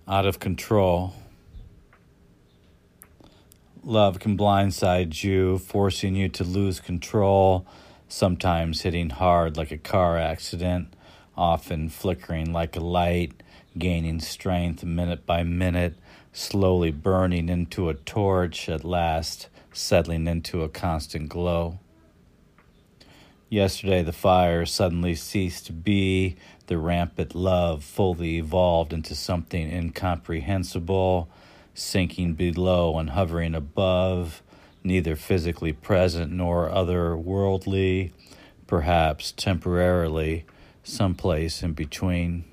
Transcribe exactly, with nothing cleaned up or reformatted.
out of control. Love can blindside you, forcing you to lose control, sometimes hitting hard like a car accident, often flickering like a light, gaining strength minute by minute, slowly burning into a torch, at last settling into a constant glow. Yesterday the fire suddenly ceased to be, the rampant love fully evolved into something incomprehensible, sinking below and hovering above, neither physically present nor otherworldly, perhaps temporarily, someplace in between.